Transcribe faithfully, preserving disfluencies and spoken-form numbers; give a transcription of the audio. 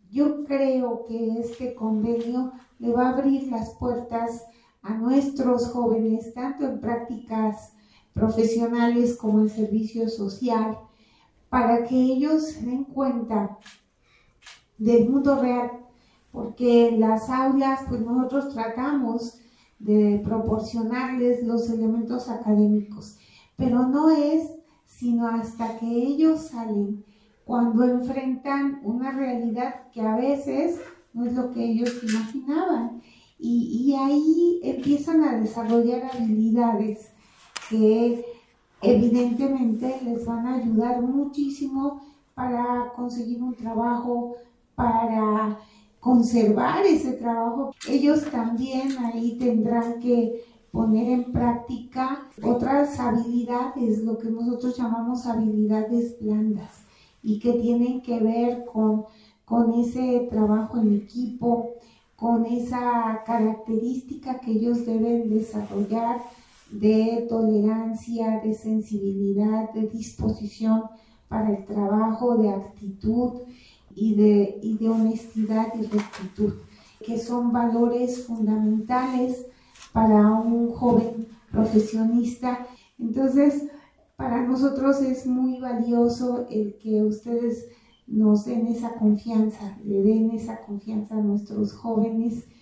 Yo creo que este convenio le va a abrir las puertas a nuestros jóvenes, tanto en prácticas profesionales como en servicio social, para que ellos se den cuenta del mundo real, porque en las aulas pues nosotros tratamos de proporcionarles los elementos académicos, pero no es sino hasta que ellos salen, cuando enfrentan una realidad que a veces no es lo que ellos imaginaban, y, y ahí empiezan a desarrollar habilidades que evidentemente les van a ayudar muchísimo para conseguir un trabajo, para conservar ese trabajo. Ellos también ahí tendrán que poner en práctica otras habilidades, lo que nosotros llamamos habilidades blandas, y que tienen que ver con, con ese trabajo en equipo, con esa característica que ellos deben desarrollar de tolerancia, de sensibilidad, de disposición para el trabajo, de actitud y de, y de honestidad y rectitud, que son valores fundamentales para un joven profesionista. Entonces, para nosotros es muy valioso el que ustedes nos den esa confianza, le den esa confianza a nuestros jóvenes